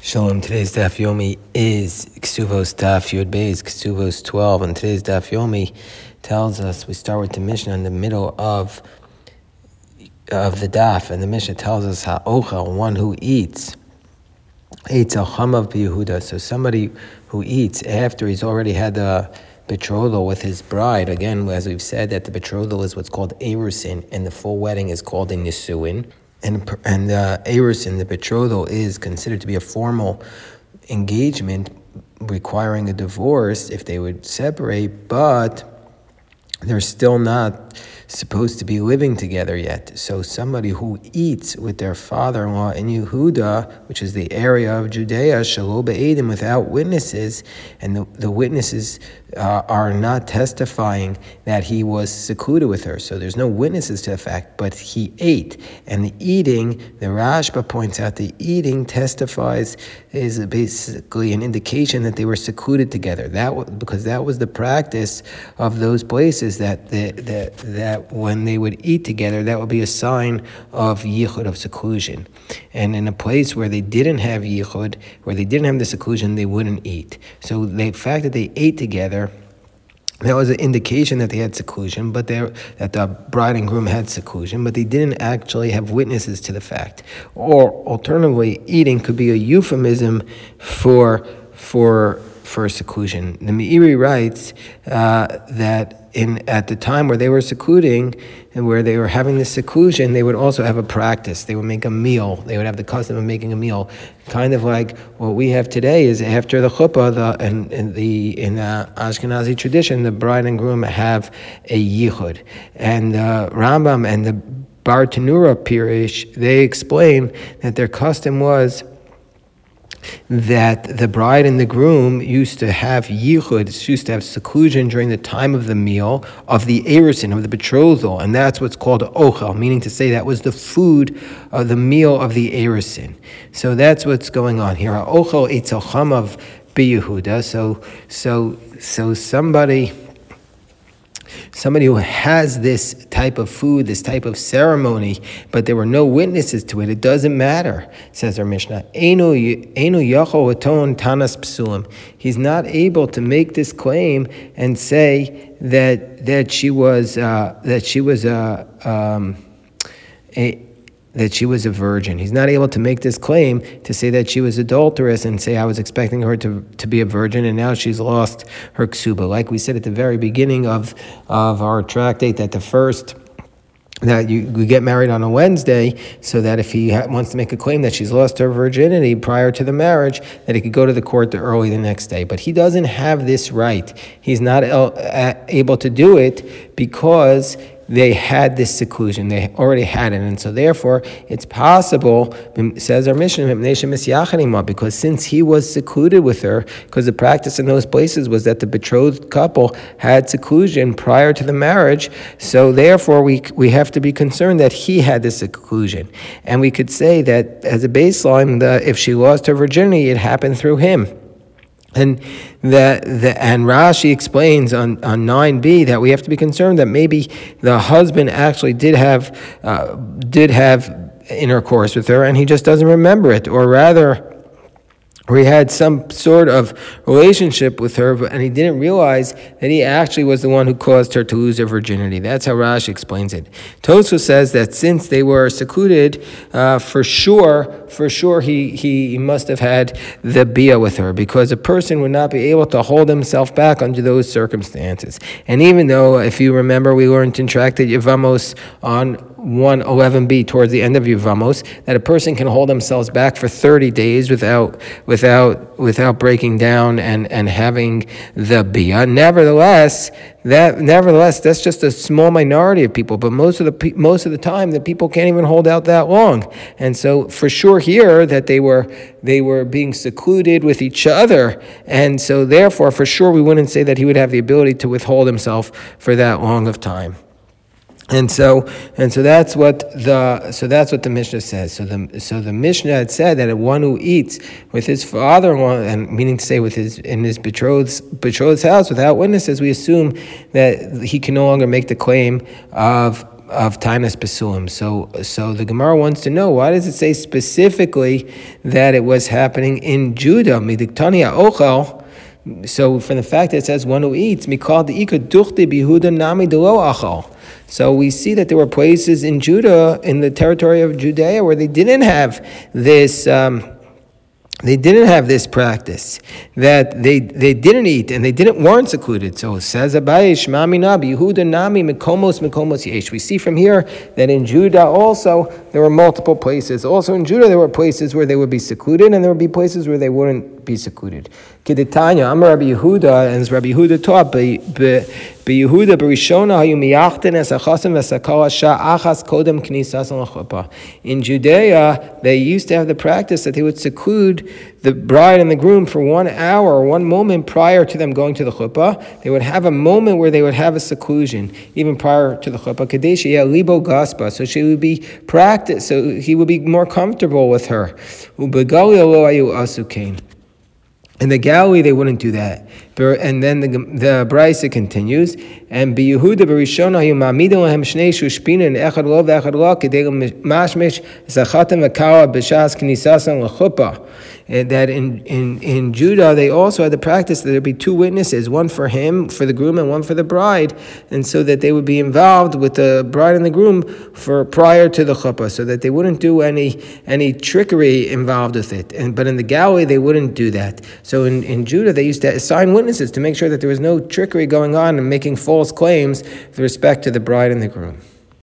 Shalom. Today's Daf Yomi is Ksuvos Daf Yud Beis, Ksuvos 12, and today's Daf Yomi tells us, we start with the Mishnah in the middle of the Daf, and the Mishnah tells us Ha'ochel, one who eats al Chamav B'Yehuda, so somebody who eats after he's already had the betrothal with his bride. Again, as we've said, that the betrothal is what's called Erusin, and the full wedding is called a Nisuin. And Erusin, the betrothal, is considered to be a formal engagement requiring a divorce if they would separate, but they're still not supposed to be living together yet. So somebody who eats with their father-in-law in Yehuda, which is the area of Judea, shelo be'edim, without witnesses, and the witnesses are not testifying that he was secluded with her. So there's no witnesses to the fact, but he ate. And the eating, the Rashba points out, the eating testifies, is basically an indication that they were secluded together. Because that was the practice of those places, that when they would eat together, that would be a sign of yichud, of seclusion. And in a place where they didn't have yichud, where they didn't have the seclusion, they wouldn't eat. So the fact that they ate together, that was an indication that they had seclusion, but that the bride and groom had seclusion, but they didn't actually have witnesses to the fact. Or alternatively, eating could be a euphemism for seclusion. The Meiri writes that at the time where they were secluding and where they were having the seclusion, they would also have a practice. They would make a meal. They would have the custom of making a meal, kind of like what we have today. Is after the chuppah, in Ashkenazi tradition, the bride and groom have a yichud, and Rambam and the Bar Tanura Pirish, they explain that their custom was that the bride and the groom used to have yichud, used to have seclusion during the time of the meal, of the erusin, of the betrothal, and that's what's called ochel, meaning to say that was the food of the meal of the erusin. So that's what's going on here. Ochel eitz al chamav b'Yehuda. So somebody who has this type of food, this type of ceremony, but there were no witnesses to it, it doesn't matter, says our Mishnah. Einu yachol aton tanas psulim. He's not able to make this claim and say that she was a virgin. He's not able to make this claim to say that she was adulterous and say, I was expecting her to be a virgin and now she's lost her ksuba. Like we said at the very beginning of our tractate, that you get married on a Wednesday, so that if he wants to make a claim that she's lost her virginity prior to the marriage, that he could go to the court early the next day. But he doesn't have this right. He's not able to do it because they had this seclusion. They already had it. And so therefore, it's possible, says our Mishnah, because since he was secluded with her, because the practice in those places was that the betrothed couple had seclusion prior to the marriage, so therefore we have to be concerned that he had this seclusion. And we could say that as a baseline, if she lost her virginity, it happened through him. And Rashi explains on 9b that we have to be concerned that maybe the husband actually did have intercourse with her and he just doesn't remember it, or rather, he had some sort of relationship with her, and he didn't realize that he actually was the one who caused her to lose her virginity. That's how Rashi explains it. Tosfos says that since they were secluded, for sure he must have had the bia with her, because a person would not be able to hold himself back under those circumstances. And even though, if you remember, we learned in Tractate Yevamos on 111b, towards the end of Yevamos, that a person can hold themselves back for 30 days without breaking down and having the bia. Nevertheless, that's just a small minority of people. But most of the time, the people can't even hold out that long. And so, for sure, here that they were being secluded with each other, and so therefore, for sure, we wouldn't say that he would have the ability to withhold himself for that long of time. And so that's what the Mishnah says. So the Mishnah had said that one who eats with his father-in-law, and meaning to say in his betrothed's house without witnesses, we assume that he can no longer make the claim of Tainas Basulim. So the Gemara wants to know, why does it say specifically that it was happening in Judah? Midiktania Ochel. So from the fact that it says one who eats, Mikal Deika Duchte Bihuda Nami Delo Achal. So we see that there were places in Judah, in the territory of Judea, where they didn't have this. They didn't have this practice, that they didn't eat and they weren't secluded. So it says Abaye Shema Mina Yehuda Nami Mekomos Yesh. We see from here that in Judah also there were multiple places. Also in Judah there were places where they would be secluded and there would be places where they wouldn't be secluded. Kedetanya Amar Rabbi Yehuda, and as Rabbi Yehuda taught, Yehuda Berishona Hayu Miyachten Es Achasim Vesakala Sha Achas Kodem Knisas L'Chuppah. In Judea, they used to have the practice that they would seclude the bride and the groom for 1 hour or 1 moment prior to them going to the chuppah. They would have a moment where they would have a seclusion, even prior to the chuppah. Kadesh Libo Gaspa, so she would be practiced, so he would be more comfortable with her. Ubegali Lo Ayu Asukain. In the Galilee, they wouldn't do that. And then the Brisa continues, and be Yehuda Berishona you ma'amidu lahem shnei shushpina and echad lo v'echad lo kedei mashmish zachatem v'kara b'shas knisasan l'chuppah. That in Judah they also had the practice that there'd be 2 witnesses, one for him, for the groom, and one for the bride, and so that they would be involved with the bride and the groom for prior to the chuppah, so that they wouldn't do any trickery involved with it. But in the Galilee they wouldn't do that. So in Judah they used to assign witnesses to make sure that there was no trickery going on and making false claims with respect to the bride and the groom.